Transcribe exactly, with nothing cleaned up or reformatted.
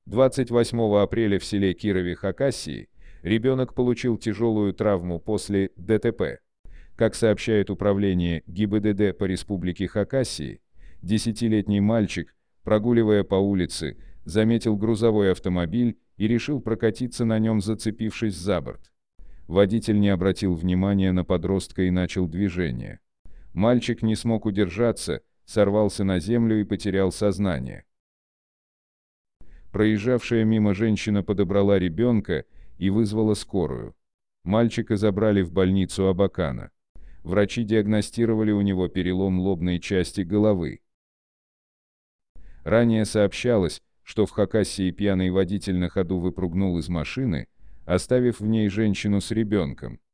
двадцать восьмого апреля в селе Кирове Хакасии ребенок получил тяжелую травму после Д Т П. Как сообщает управление Г И Б Д Д по Республике Хакасии, десятилетний мальчик, прогуливая по улице, заметил грузовой автомобиль и решил прокатиться на нем, зацепившись за борт. Водитель не обратил внимания на подростка и начал движение. Мальчик не смог удержаться, сорвался на землю и потерял сознание. Проезжавшая мимо женщина подобрала ребенка и вызвала скорую. Мальчика забрали в больницу Абакана. Врачи диагностировали у него перелом лобной части головы. Ранее сообщалось, что в Хакасии пьяный водитель на ходу выпрыгнул из машины, оставив в ней женщину с ребенком.